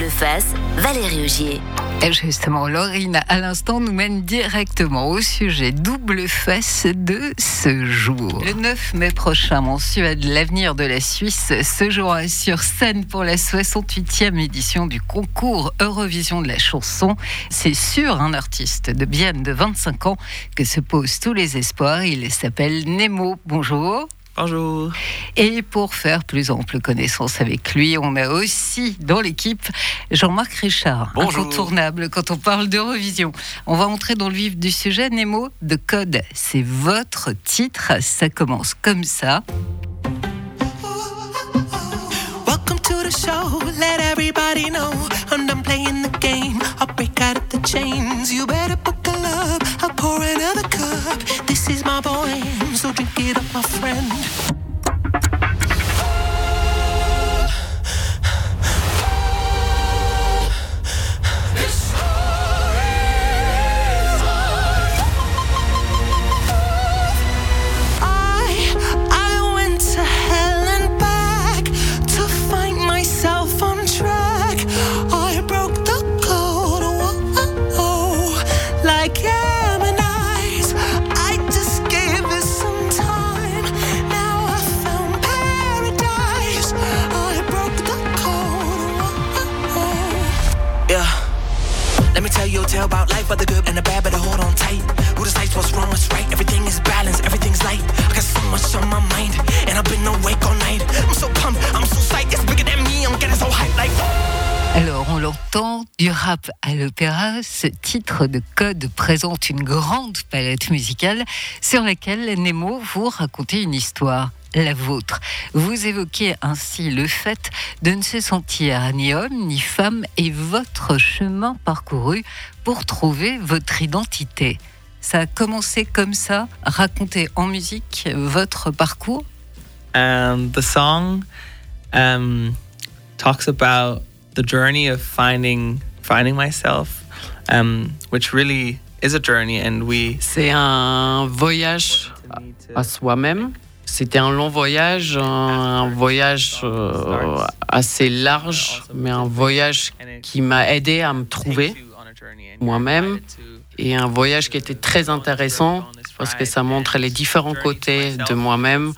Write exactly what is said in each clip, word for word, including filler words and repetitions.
Double Face, Valérie Augier. Et justement, Laurine, à l'instant, nous mène directement au sujet double face de ce jour. Le neuf mai prochain, en Suède, l'avenir de la Suisse se jouera sur scène pour la soixante-huitième édition du concours Eurovision de la chanson. C'est sur un artiste de Bienne de vingt-cinq ans que se posent tous les espoirs. Il s'appelle Nemo. Bonjour. Bonjour. Et pour faire plus ample connaissance avec lui, on a aussi dans l'équipe Jean-Marc Richard, Bonjour. Incontournable quand on parle d'Eurovision. On va entrer dans le vif du sujet. Nemo, de Code, c'est votre titre. Ça commence comme ça. Welcome to the show, let everybody know I'm done playing the game, I'll break out of the chains. You better buckle up, I'll pour another cup. This is my boy, so drink it up, my friend. Tell about life, but the good and the bad, better hold on tight. Who decides what's wrong, what's right? Everything is balanced, everything's light. I got so much on my mind, and I've been awake all night. I'm so pumped, I'm so psyched, it's bigger than me, I'm getting so hyped like... Alors, on l'entend, du rap à l'opéra, ce titre de Code présente une grande palette musicale sur laquelle, Nemo, vous racontez une histoire. La vôtre. Vous évoquez ainsi le fait de ne se sentir ni homme ni femme et votre chemin parcouru pour trouver votre identité. Ça a commencé comme ça, raconter en musique votre parcours. And the song um, talks about the journey of finding finding myself, um, which really is a journey, and we. C'est un voyage à soi-même. C'était un long voyage, un voyage euh, assez large, mais un voyage qui m'a aidé à me trouver moi-même et un voyage qui était très intéressant parce que ça montre les différents côtés de moi-même,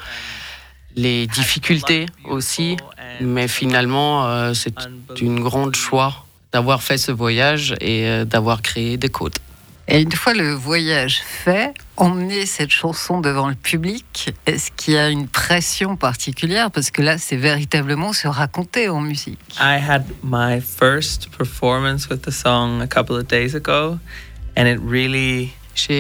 les difficultés aussi, mais finalement euh, c'est une grande choix d'avoir fait ce voyage et euh, d'avoir créé des codes. Et une fois le voyage fait, emmener cette chanson devant le public, est-ce qu'il y a une pression particulière? Parce que là, c'est véritablement se raconter en musique. I had my first performance with the song a couple of days ago, and it really...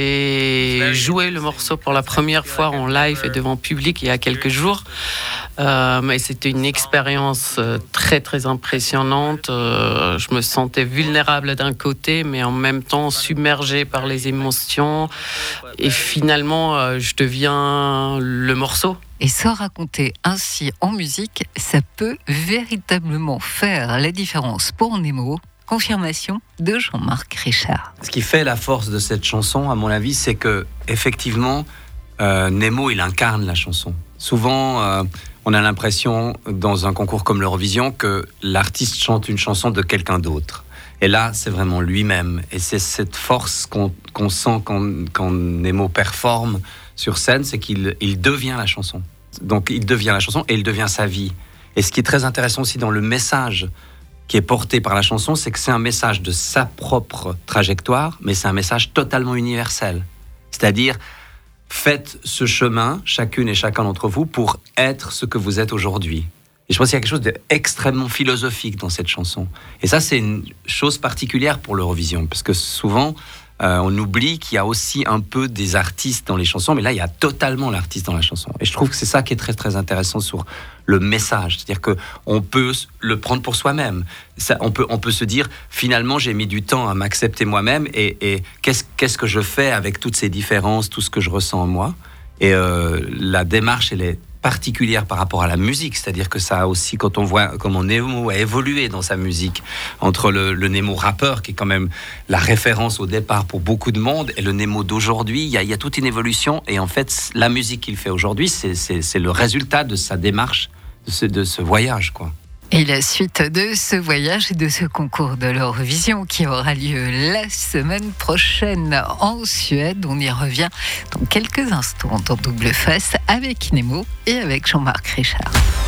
J'ai joué le morceau pour la première fois en live et devant public il y a quelques jours. Euh, mais c'était une expérience très très impressionnante. Euh, je me sentais vulnérable d'un côté, mais en même temps submergée par les émotions. Et finalement, euh, je deviens le morceau. Et se raconter ainsi en musique, ça peut véritablement faire la différence pour Nemo. Confirmation de Jean-Marc Richard. Ce qui fait la force de cette chanson, à mon avis, c'est que effectivement, euh, Nemo, il incarne la chanson. Souvent, euh, on a l'impression, dans un concours comme l'Eurovision, que l'artiste chante une chanson de quelqu'un d'autre. Et là, c'est vraiment lui-même. Et c'est cette force qu'on, qu'on sent quand, quand Nemo performe sur scène, c'est qu'il il devient la chanson. Donc, il devient la chanson et il devient sa vie. Et ce qui est très intéressant aussi dans le message qui est porté par la chanson, c'est que c'est un message de sa propre trajectoire, mais c'est un message totalement universel. C'est-à-dire, faites ce chemin, chacune et chacun d'entre vous, pour être ce que vous êtes aujourd'hui. Et je pense qu'il y a quelque chose d'extrêmement philosophique dans cette chanson. Et ça, c'est une chose particulière pour l'Eurovision, parce que souvent, euh, on oublie qu'il y a aussi un peu des artistes dans les chansons, mais là, il y a totalement l'artiste dans la chanson. Et je trouve que c'est ça qui est très, très intéressant sur le message. C'est-à-dire qu'on peut le prendre pour soi-même. Ça, on, peut, on peut se dire, finalement, j'ai mis du temps à m'accepter moi-même, et, et qu'est-ce, qu'est-ce que je fais avec toutes ces différences, tout ce que je ressens en moi. Et euh, la démarche, elle est particulière par rapport à la musique, c'est-à-dire que ça a aussi, quand on voit comment Nemo a évolué dans sa musique, entre le, le Nemo rappeur, qui est quand même la référence au départ pour beaucoup de monde, et le Nemo d'aujourd'hui, il y a, il y a toute une évolution, et en fait, la musique qu'il fait aujourd'hui, c'est, c'est, c'est le résultat de sa démarche, de ce, de ce voyage, quoi. Et la suite de ce voyage et de ce concours de l'Eurovision qui aura lieu la semaine prochaine en Suède. On y revient dans quelques instants dans Double Face avec Nemo et avec Jean-Marc Richard.